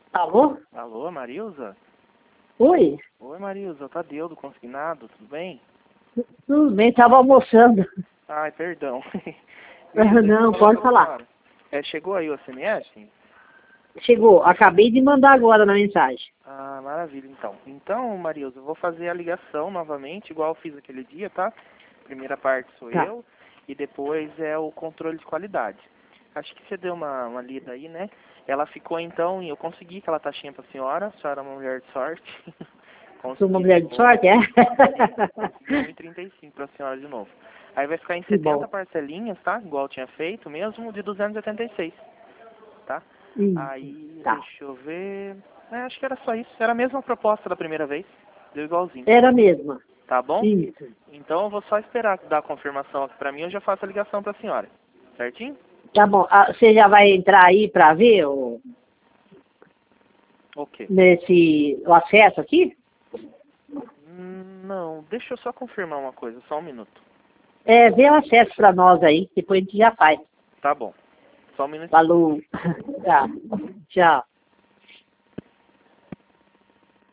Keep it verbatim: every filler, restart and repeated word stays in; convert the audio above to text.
Alô? Alô, Marilza? Oi? Oi, Marilza, o Tadeu do Consignado, tudo bem? Tudo bem, estava almoçando. Ai, perdão. Não, pode falar. É, chegou aí o S M S? Chegou, acabei de mandar agora na mensagem. Ah, maravilha, então. Então, Marilza, eu vou fazer a ligação novamente, igual eu fiz aquele dia, tá? Primeira parte sou Tá. eu, e depois é o controle de qualidade. Acho que você deu uma, uma lida aí, né? Ela ficou, então, e eu consegui aquela taxinha pra senhora, a senhora é uma mulher de sorte. Sou uma Consegui mulher de sorte, é? Consegui um e trinta e cinco pra senhora de novo. Aí vai ficar em Que setenta bom. parcelinhas, tá? Igual eu tinha feito mesmo, de duzentos e oitenta e seis, tá? Isso. Aí, Tá. deixa eu ver... É, acho que era só isso. Era a mesma proposta da primeira vez. Deu igualzinho. Era mesmo. Tá bom? Isso. Então eu vou só esperar dar a confirmação aqui pra mim, eu já faço a ligação pra senhora. Certinho? Tá bom. Ah, você já vai entrar aí para ver o, Ok. nesse, o acesso aqui? Hum, Não, deixa eu só confirmar uma coisa, só um minuto. É, vê o acesso para nós aí, depois a gente já faz. Tá bom. Só um minutinho. Falou. Tá. Tchau.